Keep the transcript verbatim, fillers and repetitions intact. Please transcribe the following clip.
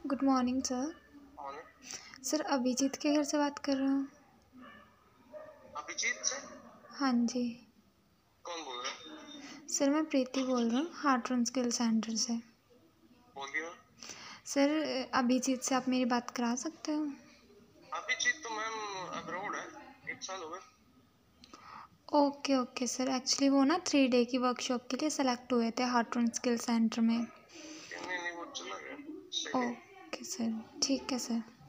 Good morning sir. Morning. Sir Abhijit के घर से बात कर रहा हूँ। अभिजीत से? हाँ जी कौन बोल रहा है? सर, मैं प्रीति बोल रहा हूँ हार्ट स्किल सेंटर से। बोलिए। सर अभिजीत से आप मेरी बात करा सकते हो? अभिजीत तो मैम अब्रॉड है, एक साल हो गए। ओके ओके सर, एक्चुअली वो ना थ्री डे की वर्कशॉप के लिए सेलेक्ट हुए थे हार्ट स्किल सेंटर में। नहीं नहीं वो चला गया। ओके सर, ठीक है सर।